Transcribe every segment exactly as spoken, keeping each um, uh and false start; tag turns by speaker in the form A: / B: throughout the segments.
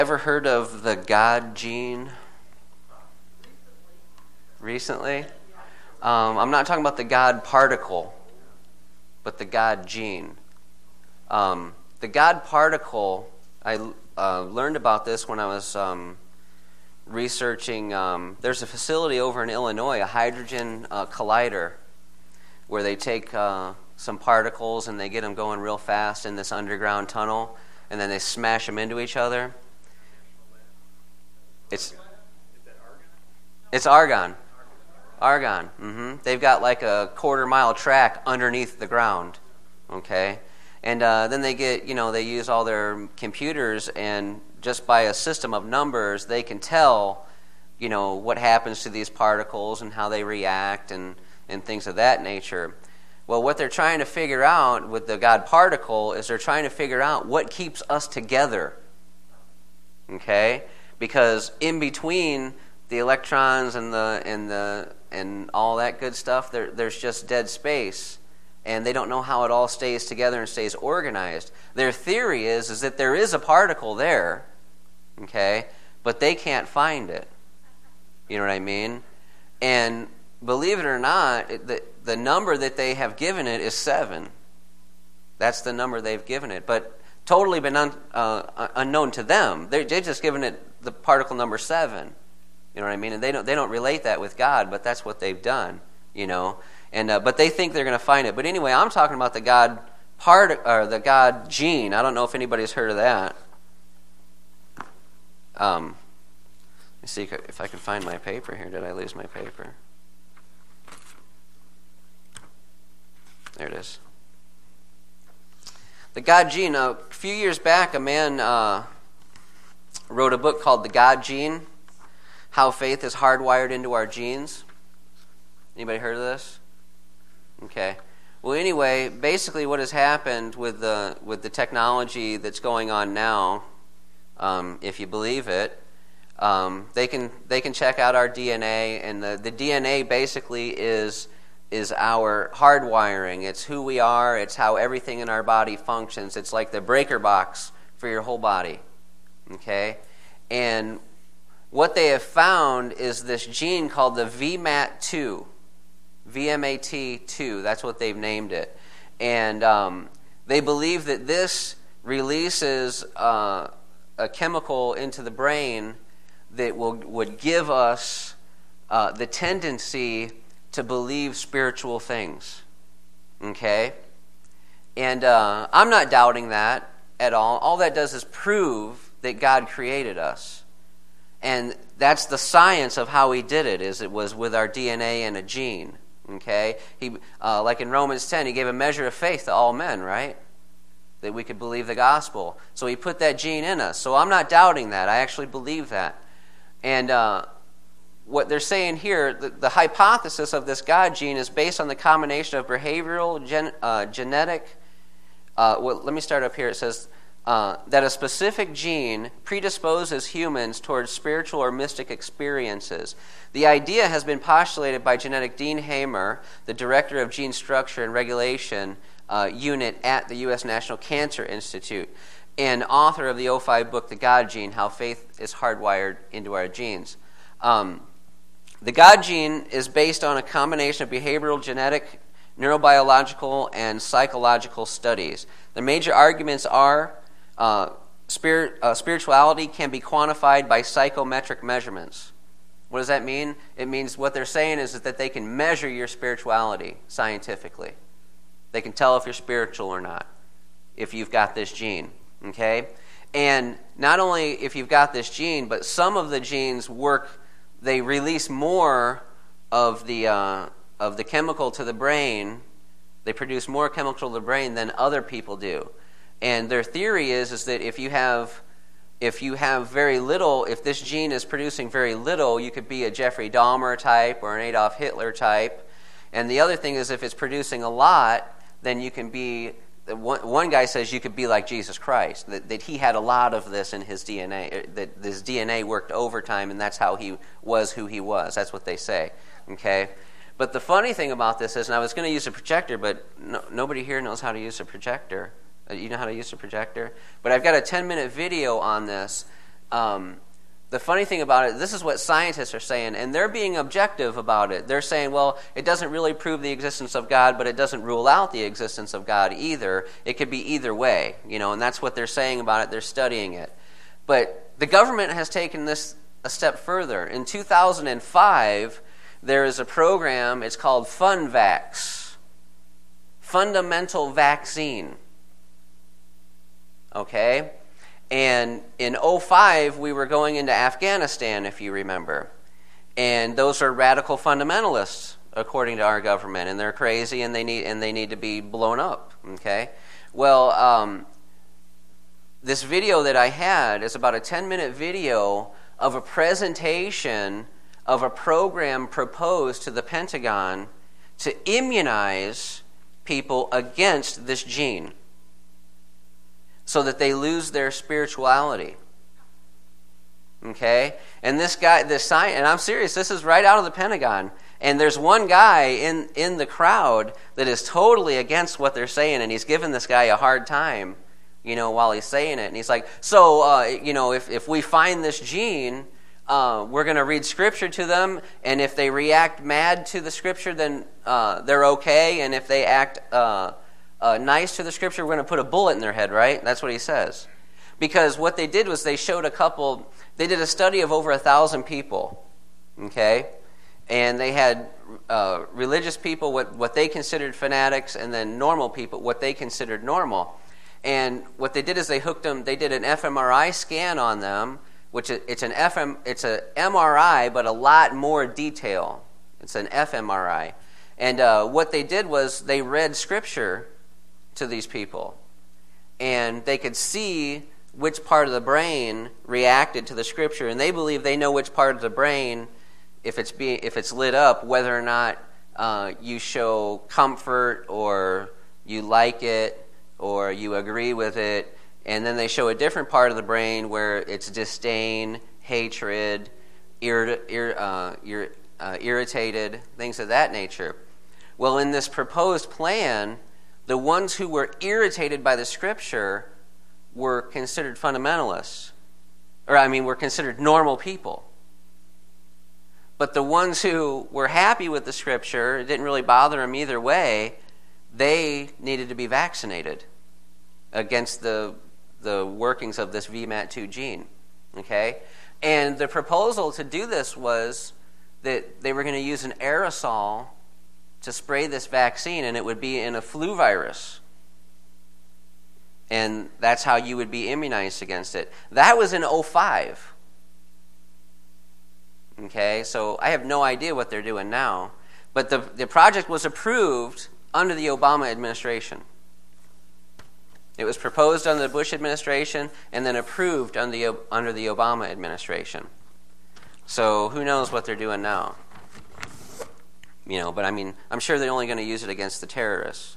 A: Ever heard of the God gene? Recently? Um, I'm not talking about the God particle, but the God gene. Um, the God particle, I uh, learned about this when I was um, researching. Um, there's a facility over in Illinois, a hydrogen uh, collider, where they take uh, some particles and they get them going real fast in this underground tunnel, and then they smash them into each other. It's it's argon. Argon. Mm-hmm. They've got like a quarter mile track underneath the ground. Okay, and uh, then they get you know they use all their computers, and just by a system of numbers, they can tell you know what happens to these particles and how they react and and things of that nature. Well, what they're trying to figure out with the God particle is they're trying to figure out what keeps us together. Okay. Because in between the electrons and the and the and all that good stuff, there, there's just dead space, and they don't know how it all stays together and stays organized. Their theory is is that there is a particle there, okay, but they can't find it. You know what I mean? And believe it or not, it, the the number that they have given it is seven. That's the number they've given it, but totally been un, uh, unknown to them. They're, they're just given it the particle number seven. You know what I mean? And they don't they don't relate that with God, but that's what they've done. You know, and uh, but they think they're going to find it. But anyway, I'm talking about the God part or the God gene. I don't know if anybody's heard of that. Um, let me see if I can find my paper here. Did I lose my paper? There it is. The God gene. A few years back, a man uh, wrote a book called The God Gene, How Faith is Hardwired into Our Genes. Anybody heard of this? Okay. Well, anyway, basically what has happened with the with the technology that's going on now, um, if you believe it, um, they can they can check out our D N A, and the, the D N A basically is is our hardwiring. It's who we are. It's how everything in our body functions. It's like the breaker box for your whole body. Okay? And what they have found is this gene called the V M A T two. V M A T two, that's what they've named it. And um, they believe that this releases uh, a chemical into the brain that will would give us uh, the tendency to believe spiritual things. Okay? And uh, I'm not doubting that at all. All that does is prove that God created us. And that's the science of how he did it, is it was with our D N A and a gene. Okay? He, uh, like in Romans ten, he gave a measure of faith to all men, right? That we could believe the gospel. So he put that gene in us. So I'm not doubting that. I actually believe that. And uh, what they're saying here, the, the hypothesis of this God gene is based on the combination of behavioral, gen, uh, genetic, uh, well, let me start up here. It says uh, that a specific gene predisposes humans towards spiritual or mystic experiences. The idea has been postulated by genetic Dean Hamer, the director of Gene Structure and Regulation uh, Unit at the U S National Cancer Institute, and author of the oh five book, The God Gene, How Faith is Hardwired into Our Genes. Um, the God gene is based on a combination of behavioral, genetic, neurobiological, and psychological studies. The major arguments are uh, spirit, uh, spirituality can be quantified by psychometric measurements. What does that mean? It means what they're saying is that they can measure your spirituality scientifically. They can tell if you're spiritual or not, if you've got this gene. Okay? And not only if you've got this gene, but some of the genes work, they release more of the uh, of the chemical to the brain. They produce more chemical to the brain than other people do. And their theory is, is that if you have if you have very little, if this gene is producing very little, you could be a Jeffrey Dahmer type or an Adolf Hitler type. And the other thing is, if it's producing a lot, then you can be, one, one guy says you could be like Jesus Christ, that, that he had a lot of this in his D N A, that this D N A worked overtime, and that's how he was who he was. That's what they say. Okay? But the funny thing about this is, and I was going to use a projector, but no, nobody here knows how to use a projector. You know how to use a projector? But I've got a ten-minute video on this um, the funny thing about it, this is what scientists are saying, and they're being objective about it. They're saying, well, it doesn't really prove the existence of God, but it doesn't rule out the existence of God either. It could be either way, you know, and that's what they're saying about it. They're studying it. But the government has taken this a step further. In two thousand five, there is a program, it's called FunVax, Fundamental Vaccine. Okay? And in oh five, we were going into Afghanistan, if you remember. And those are radical fundamentalists, according to our government, and they're crazy, and they need and they need to be blown up. Okay? Well, um, this video that I had is about a ten-minute video of a presentation of a program proposed to the Pentagon to immunize people against this gene, so that they lose their spirituality. Okay? And this guy, this science, and I'm serious, this is right out of the Pentagon. And there's one guy in, in the crowd that is totally against what they're saying, and he's giving this guy a hard time, you know, while he's saying it. And he's like, so, uh, you know, if, if we find this gene, uh, we're going to read Scripture to them, and if they react mad to the Scripture, then uh, they're okay, and if they act Uh, Uh, nice to the Scripture, we're going to put a bullet in their head, right? That's what he says. Because what they did was they showed a couple, they did a study of over a thousand people, okay? And they had uh, religious people, what, what they considered fanatics, and then normal people, what they considered normal. And what they did is they hooked them, they did an f M R I scan on them, which is, it's an F M, it's a M R I, but a lot more detail. It's an f M R I. And uh, what they did was they read Scripture to these people, and they could see which part of the brain reacted to the Scripture, and they believe they know which part of the brain, if it's be, if it's lit up, whether or not uh, you show comfort or you like it or you agree with it, and then they show a different part of the brain where it's disdain, hatred, ir- ir- uh, ir- uh, irritated, things of that nature. Well, in this proposed plan, the ones who were irritated by the Scripture were considered fundamentalists. Or, I mean, were considered normal people. But the ones who were happy with the Scripture, it didn't really bother them either way, they needed to be vaccinated against the the workings of this V MAT two gene. Okay? And the proposal to do this was that they were going to use an aerosol to spray this vaccine, and it would be in a flu virus. And that's how you would be immunized against it. That was in oh five. Okay, so I have no idea what they're doing now. But the, the project was approved under the Obama administration. It was proposed under the Bush administration and then approved under the, under the Obama administration. So who knows what they're doing now? You know, but I mean, I'm sure they're only going to use it against the terrorists.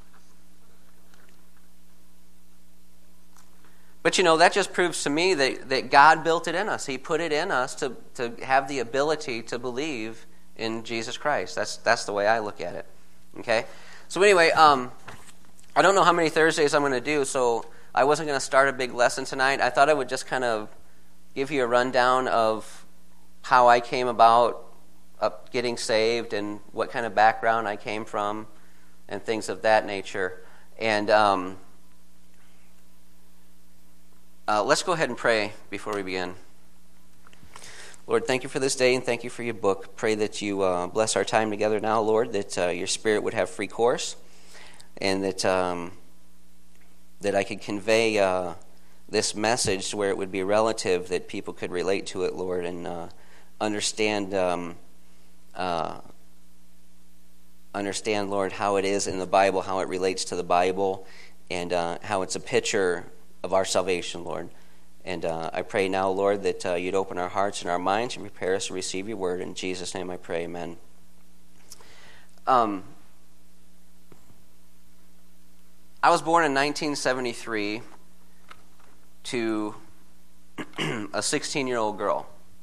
A: But, you know, that just proves to me that, that God built it in us. He put it in us to, to have the ability to believe in Jesus Christ. That's that's the way I look at it. Okay? So anyway, um, I don't know how many Thursdays I'm going to do, so I wasn't going to start a big lesson tonight. I thought I would just kind of give you a rundown of how I came about up getting saved and what kind of background I came from and things of that nature. And um, uh, let's go ahead and pray before we begin. Lord, thank you for this day and thank you for your book. Pray that you uh, bless our time together now, Lord, that uh, your Spirit would have free course and that um, that I could convey uh, this message where it would be relative, that people could relate to it, Lord, and uh, understand um, Uh, understand, Lord, how it is in the Bible, how it relates to the Bible, and uh, how it's a picture of our salvation, Lord. And uh, I pray now, Lord, that uh, you'd open our hearts and our minds and prepare us to receive your word. In Jesus' name I pray, amen. Um, I was born in nineteen seventy-three to a sixteen-year-old girl.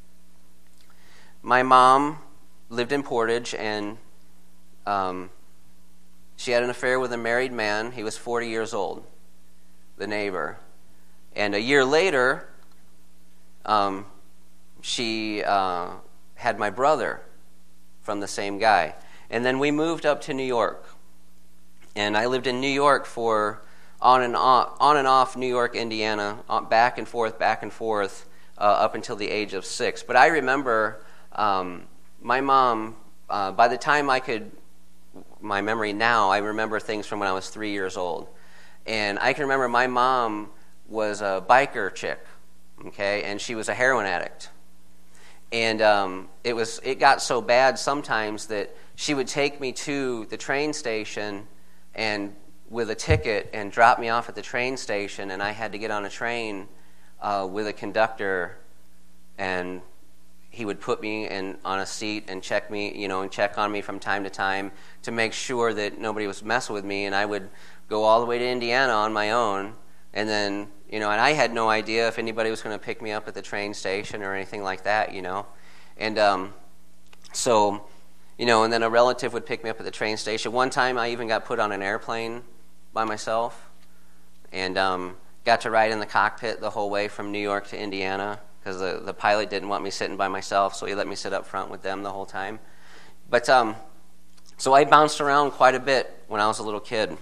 A: My mom lived in Portage, and um, she had an affair with a married man. He was forty years old, the neighbor. And a year later, um, she uh, had my brother from the same guy. And then we moved up to New York. And I lived in New York for on and off, on and off New York, Indiana, back and forth, back and forth, uh, up until the age of six. But I remember um, my mom, uh, by the time I could, my memory now, I remember things from when I was three years old. And I can remember my mom was a biker chick, okay, and she was a heroin addict. And um, it was it got so bad sometimes that she would take me to the train station and with a ticket and drop me off at the train station, and I had to get on a train uh, with a conductor, and he would put me in on a seat and check me, you know, and check on me from time to time to make sure that nobody was messing with me. And I would go all the way to Indiana on my own, and then, you know, and I had no idea if anybody was going to pick me up at the train station or anything like that, you know. And um, so, you know, and then a relative would pick me up at the train station. One time I even got put on an airplane by myself and um, got to ride in the cockpit the whole way from New York to Indiana because the, the pilot didn't want me sitting by myself, so he let me sit up front with them the whole time. But um, so I bounced around quite a bit when I was a little kid.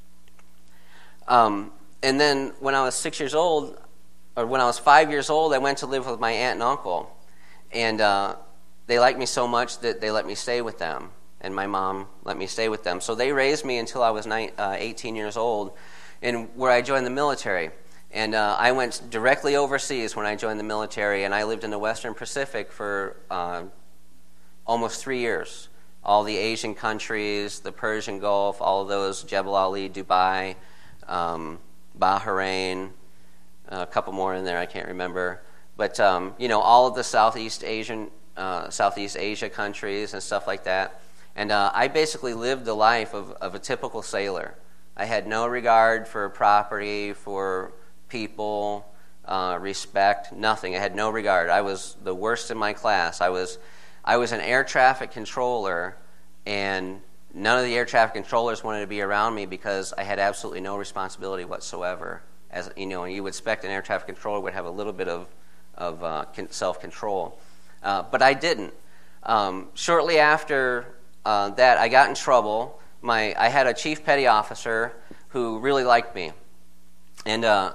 A: Um, and then when I was six years old, or when I was five years old, I went to live with my aunt and uncle. And uh, they liked me so much that they let me stay with them. And my mom let me stay with them. So they raised me until I was nine, uh, eighteen years old, and where I joined the military. And uh, I went directly overseas when I joined the military, and I lived in the Western Pacific for uh, almost three years. All the Asian countries, the Persian Gulf, all of those, Jebel Ali, Dubai, um, Bahrain, a couple more in there I can't remember. But, um, you know, all of the Southeast Asian, uh, Southeast Asia countries and stuff like that. And uh, I basically lived the life of, of a typical sailor. I had no regard for property, for people, uh, respect, nothing. I had no regard. I was the worst in my class. I was, I was an air traffic controller, and none of the air traffic controllers wanted to be around me because I had absolutely no responsibility whatsoever. As you know, you would expect an air traffic controller would have a little bit of of uh, self-control. Uh, but I didn't. Um, shortly after uh, that, I got in trouble. My I had a chief petty officer who really liked me. And uh,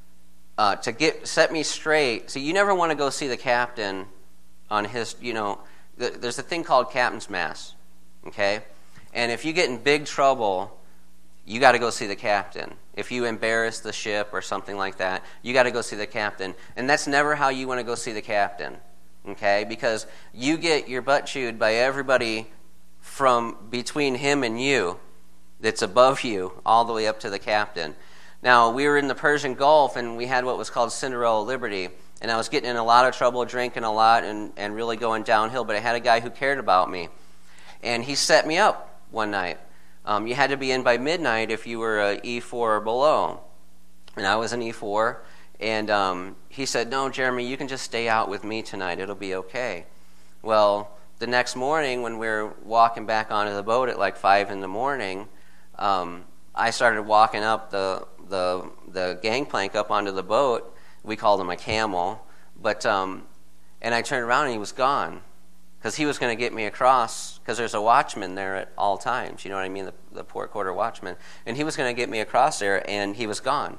A: uh, to get set me straight, so you never want to go see the captain on his, you know, th- there's a thing called captain's mass, okay? And if you get in big trouble, you got to go see the captain. If you embarrass the ship or something like that, you got to go see the captain. And that's never how you want to go see the captain, okay? Because you get your butt chewed by everybody from between him and you that's above you all the way up to the captain. Now, we were in the Persian Gulf, and we had what was called Cinderella Liberty. And I was getting in a lot of trouble, drinking a lot, and, and really going downhill. But I had a guy who cared about me. And he set me up one night. Um, you had to be in by midnight if you were a E four or below. And I was an E four. And um, he said, "No, Jeremy, you can just stay out with me tonight. It'll be okay." Well, the next morning when we were walking back onto the boat at like five in the morning, um, I started walking up the, the, the gangplank up onto the boat. We called him a camel. But um, and I turned around and he was gone. Because he was going to get me across, because there's a watchman there at all times, you know what I mean, the, the port quarter watchman. And he was going to get me across there, and he was gone.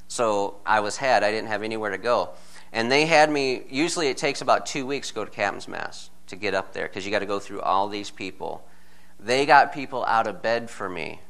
A: So I was had. I didn't have anywhere to go. And they had me, usually it takes about two weeks to go to Captain's Mass to get up there, because you got to go through all these people. They got people out of bed for me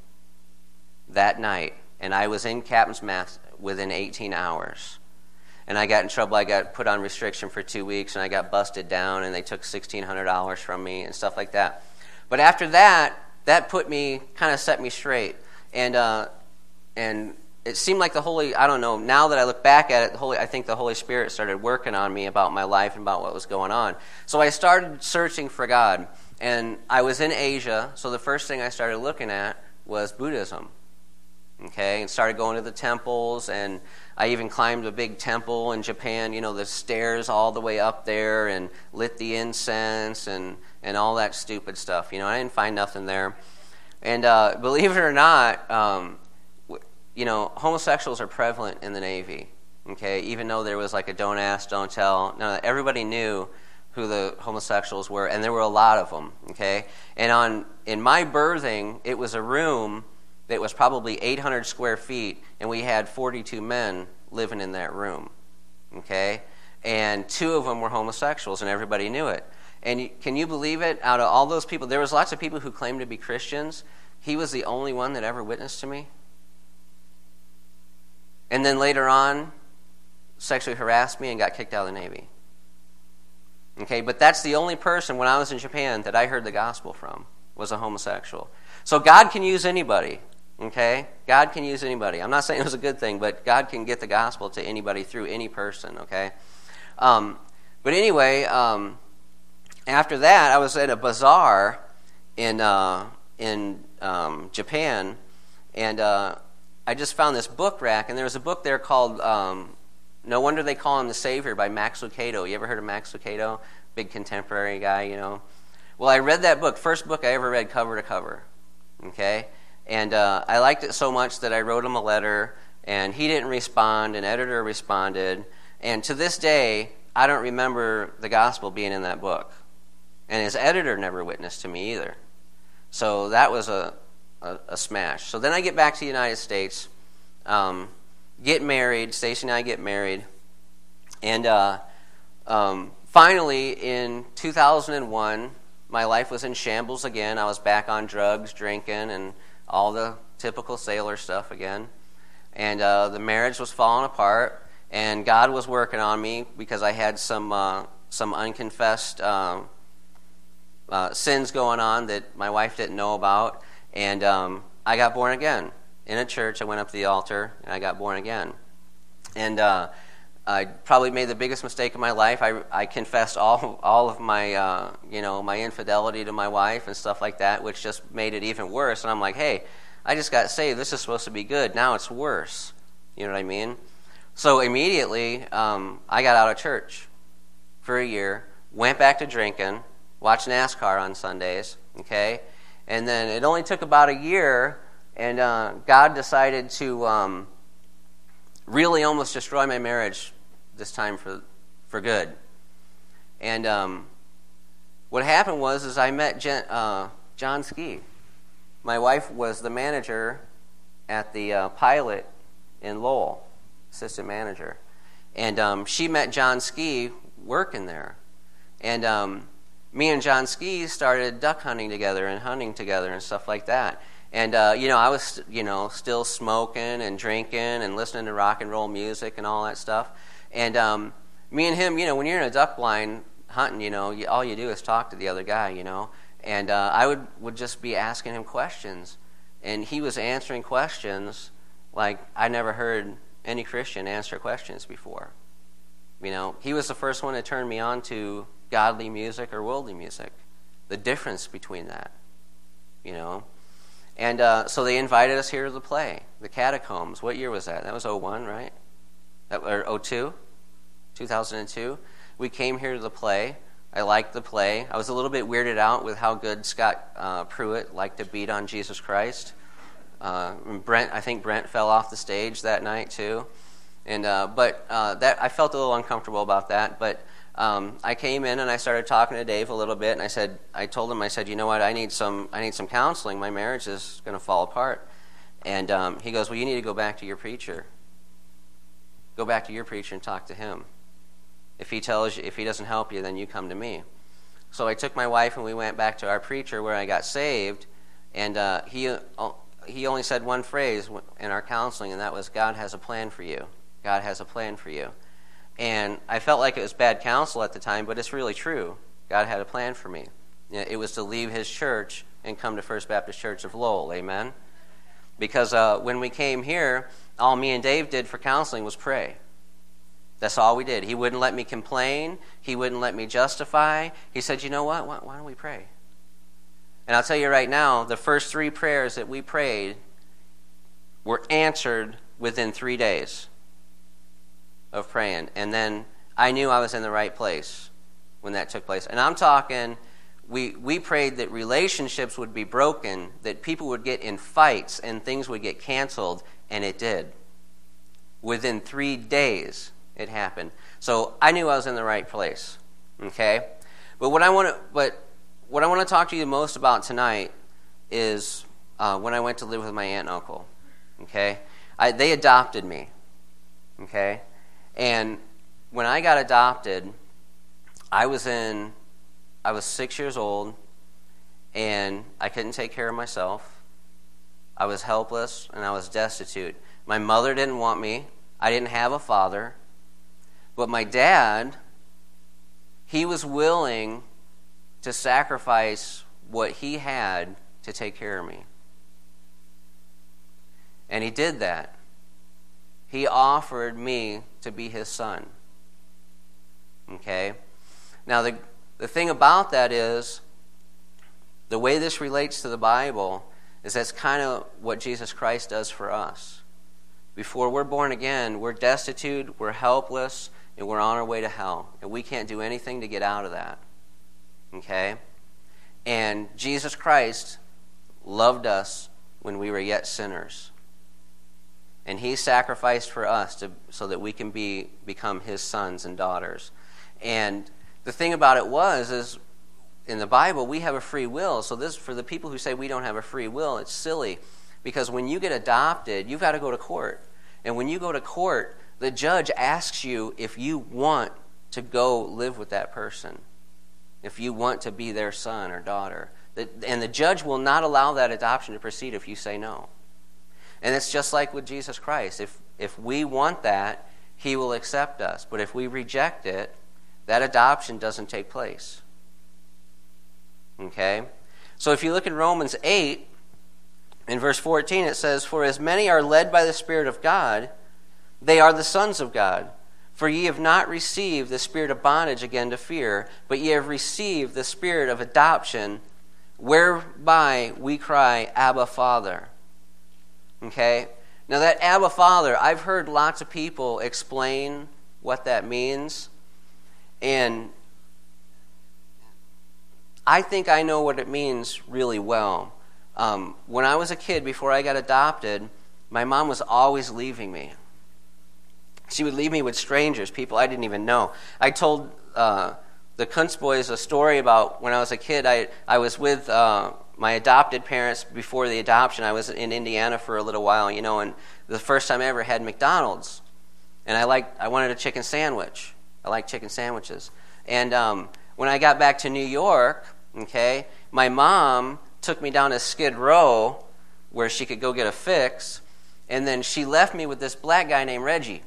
A: that night, and I was in Captain's Mass within eighteen hours. And I got in trouble. I got put on restriction for two weeks, and I got busted down, and they took sixteen hundred dollars from me and stuff like that. But after that, that put me, kind of set me straight. And uh, and it seemed like the Holy, I don't know, now that I look back at it, the Holy, I think the Holy Spirit started working on me about my life and about what was going on. So I started searching for God. And I was in Asia, so the first thing I started looking at was Buddhism. Okay, and started going to the temples, and I even climbed a big temple in Japan, you know, the stairs all the way up there, and lit the incense and, and all that stupid stuff. You know, I didn't find nothing there. And uh, believe it or not, um, you know, homosexuals are prevalent in the Navy. Okay, even though there was like a don't ask, don't tell. No, everybody knew who the homosexuals were, and there were a lot of them. Okay, and on in my birthing, it was a room that was probably eight hundred square feet, and we had forty-two men living in that room. Okay, and two of them were homosexuals, and everybody knew it. And you, can you believe it? Out of all those people, there was lots of people who claimed to be Christians. He was the only one that ever witnessed to me. And then later on, sexually harassed me and got kicked out of the Navy. Okay, but that's the only person when I was in Japan that I heard the gospel from, was a homosexual. So God can use anybody, okay? God can use anybody. I'm not saying it was a good thing, but God can get the gospel to anybody through any person, okay? Um, but anyway, um, after that, I was at a bazaar in uh, in um, Japan, and uh, I just found this book rack, and there was a book there called um, No Wonder They Call Him the Savior by Max Lucado. You ever heard of Max Lucado? Big contemporary guy, you know. Well, I read that book, first book I ever read cover to cover, okay? And uh, I liked it so much that I wrote him a letter, and he didn't respond, an editor responded, and to this day, I don't remember the gospel being in that book. And his editor never witnessed to me either. So that was a, a, a smash. So then I get back to the United States, um, get married, Stacy and I get married, and uh, um, finally in two thousand one, my life was in shambles again. I was back on drugs, drinking, and all the typical sailor stuff again. And uh, the marriage was falling apart, and God was working on me because I had some uh, some unconfessed um, uh, sins going on that my wife didn't know about. And um, I got born again in a church. I went up to the altar, and I got born again. And uh, I probably made the biggest mistake of my life. I, I confessed all all of my uh, you know my infidelity to my wife and stuff like that, which just made it even worse. And I'm like, hey, I just got saved. This is supposed to be good. Now it's worse. You know what I mean? So immediately, um, I got out of church for a year, went back to drinking, watched NASCAR on Sundays, okay? And then it only took about a year, and uh, God decided to um, really almost destroy my marriage this time for for good. And um, what happened was is I met Jen, uh, John Ski. My wife was the manager at the uh, Pilot in Lowell, assistant manager. And um, she met John Ski working there. And um, me and John Ski started duck hunting together and hunting together and stuff like that. And, uh, you know, I was, you know, still smoking and drinking and listening to rock and roll music and all that stuff. And um, me and him, you know, when you're in a duck blind hunting, you know, you, all you do is talk to the other guy, you know. And uh, I would, would just be asking him questions. And he was answering questions like I never heard any Christian answer questions before. You know, he was the first one to turn me on to godly music or worldly music, the difference between that, you know. And uh, so they invited us here to the play, the Catacombs. What year was that? That was oh one, right? That, or oh two? two thousand two. We came here to the play. I liked the play. I was a little bit weirded out with how good Scott uh, Pruitt liked to beat on Jesus Christ. Uh, Brent, I think Brent fell off the stage that night too. And uh, but uh, that I felt a little uncomfortable about that. But um, I came in and I started talking to Dave a little bit, and I said, I told him, I said, you know what, I need some, I need some counseling. My marriage is going to fall apart. And um, he goes, well, you need to go back to your preacher. Go back to your preacher and talk to him. If he tells you, if he doesn't help you, then you come to me. So I took my wife and we went back to our preacher where I got saved, and uh, he uh, he only said one phrase in our counseling, and that was, God has a plan for you. God has a plan for you. And I felt like it was bad counsel at the time, but it's really true. God had a plan for me. You know, it was to leave his church and come to First Baptist Church of Lowell, amen? Because uh, when we came here, all me and Dave did for counseling was pray. That's all we did. He wouldn't let me complain. He wouldn't let me justify. He said, you know what? Why, why don't we pray? And I'll tell you right now, the first three prayers that we prayed were answered within three days of praying. And then I knew I was in the right place when that took place. And I'm talking, we, we prayed that relationships would be broken, that people would get in fights and things would get canceled, and it did. Within three days, it happened. So I knew I was in the right place. Okay? But what I want to, but what I want to talk to you most about tonight is uh, when I went to live with my aunt and uncle. Okay? I, they adopted me. Okay? And when I got adopted, I was in, I was six years old, and I couldn't take care of myself. I was helpless, and I was destitute. My mother didn't want me. I didn't have a father. But my dad, he was willing to sacrifice what he had to take care of me. And he did that. He offered me to be his son. Okay? Now, the, the thing about that is, the way this relates to the Bible is that's kind of what Jesus Christ does for us. Before we're born again, we're destitute, we're helpless, and we're on our way to hell. And we can't do anything to get out of that. Okay? And Jesus Christ loved us when we were yet sinners. And he sacrificed for us to, so that we can be become his sons and daughters. And the thing about it was, is in the Bible, we have a free will. So this, for the people who say we don't have a free will, it's silly. Because when you get adopted, you've got to go to court. And when you go to court, the judge asks you if you want to go live with that person. If you want to be their son or daughter. And the judge will not allow that adoption to proceed if you say no. And it's just like with Jesus Christ. If if we want that, he will accept us. But if we reject it, that adoption doesn't take place. Okay? So if you look in Romans eight, in verse fourteen, it says, "For as many are led by the Spirit of God, they are the sons of God. For ye have not received the spirit of bondage again to fear, but ye have received the spirit of adoption, whereby we cry, Abba, Father." Okay? Now that Abba, Father, I've heard lots of people explain what that means. And I think I know what it means really well. Um, when I was a kid, before I got adopted, my mom was always leaving me. She would leave me with strangers, people I didn't even know. I told uh, the Kuntz boys a story about when I was a kid. I, I was with uh, my adopted parents before the adoption. I was in Indiana for a little while, you know, and the first time I ever had McDonald's. And I liked, I wanted a chicken sandwich. I like chicken sandwiches. And um, when I got back to New York, okay, my mom took me down to Skid Row where she could go get a fix, and then she left me with this black guy named Reggie.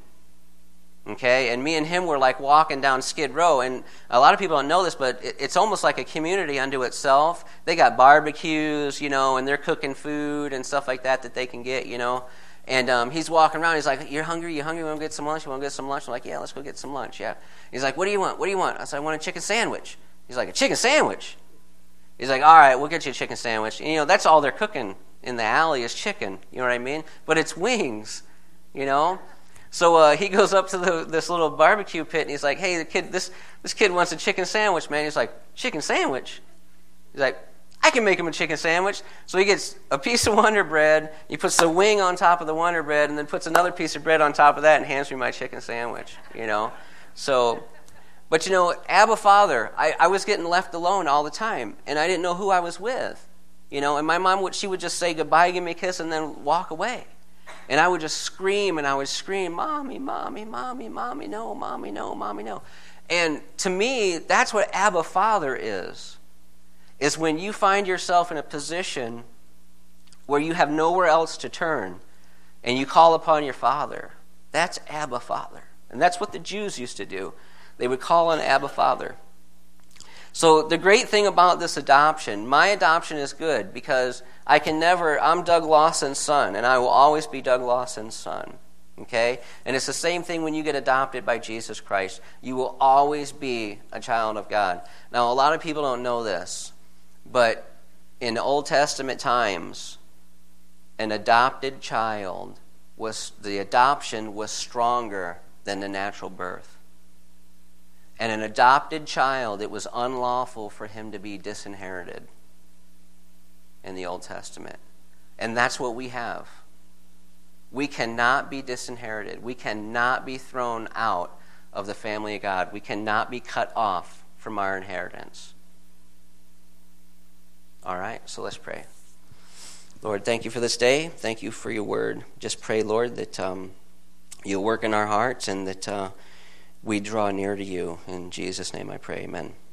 A: Okay, and me and him were like walking down Skid Row, and a lot of people don't know this, but it's almost like a community unto itself. They got barbecues, you know, and they're cooking food and stuff like that that they can get, you know. And um, he's walking around. He's like, "You're hungry? You hungry? You want to get some lunch? You want to get some lunch?" I'm like, "Yeah, let's go get some lunch." Yeah. He's like, "What do you want? What do you want?" I said, "I want a chicken sandwich." He's like, "A chicken sandwich?" He's like, "All right, we'll get you a chicken sandwich." And, you know, that's all they're cooking in the alley is chicken. You know what I mean? But it's wings, you know. So uh, he goes up to the, this little barbecue pit, and he's like, "Hey, the kid, this this kid wants a chicken sandwich, man." He's like, "Chicken sandwich?" He's like, "I can make him a chicken sandwich." So he gets a piece of Wonder Bread, he puts the wing on top of the Wonder Bread, and then puts another piece of bread on top of that and hands me my chicken sandwich, you know. So, but you know, Abba, Father, I, I was getting left alone all the time, and I didn't know who I was with, you know. And my mom, would she would just say goodbye, give me a kiss, and then walk away. And I would just scream, and I would scream, "Mommy, Mommy, Mommy, Mommy, no, Mommy, no, Mommy, no." And to me, that's what Abba, Father is. Is when you find yourself in a position where you have nowhere else to turn, and you call upon your Father. That's Abba, Father. And that's what the Jews used to do. They would call on Abba, Father. So the great thing about this adoption, my adoption is good because I can never, I'm Doug Lawson's son, and I will always be Doug Lawson's son. Okay? And it's the same thing when you get adopted by Jesus Christ. You will always be a child of God. Now, a lot of people don't know this, but in Old Testament times, an adopted child was, the adoption was stronger than the natural birth. And an adopted child, it was unlawful for him to be disinherited in the Old Testament. And that's what we have. We cannot be disinherited. We cannot be thrown out of the family of God. We cannot be cut off from our inheritance. All right, so let's pray. Lord, thank you for this day. Thank you for your word. Just pray, Lord, that um, you'll work in our hearts and that uh, we draw near to you. In Jesus' name I pray, amen.